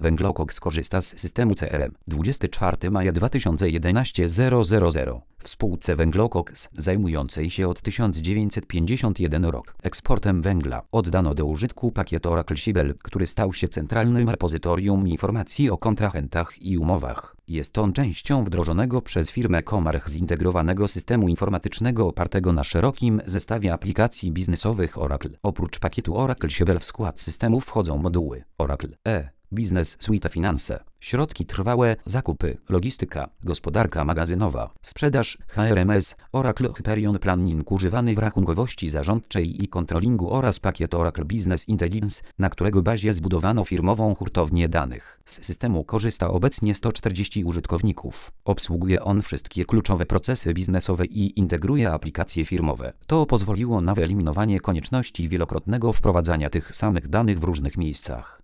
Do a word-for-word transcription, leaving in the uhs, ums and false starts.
Węglokoks korzysta z systemu C R M. dwudziestego czwartego maja dwa tysiące jedenastego w spółce Węglokoks, zajmującej się od tysiąc dziewięćset pięćdziesiątego pierwszego rok eksportem węgla, oddano do użytku pakiet Oracle Siebel, który stał się centralnym repozytorium informacji o kontrahentach i umowach. Jest on częścią wdrożonego przez firmę Comarch zintegrowanego systemu informatycznego opartego na szerokim zestawie aplikacji biznesowych Oracle. Oprócz pakietu Oracle Siebel w skład systemu wchodzą moduły Oracle E Business Suite Finance, środki trwałe, zakupy, logistyka, gospodarka magazynowa, sprzedaż, H R M S, Oracle Hyperion Planning używany w rachunkowości zarządczej i kontrolingu oraz pakiet Oracle Business Intelligence, na którego bazie zbudowano firmową hurtownię danych. Z systemu korzysta obecnie sto czterdzieści użytkowników. Obsługuje on wszystkie kluczowe procesy biznesowe i integruje aplikacje firmowe. To pozwoliło na wyeliminowanie konieczności wielokrotnego wprowadzania tych samych danych w różnych miejscach.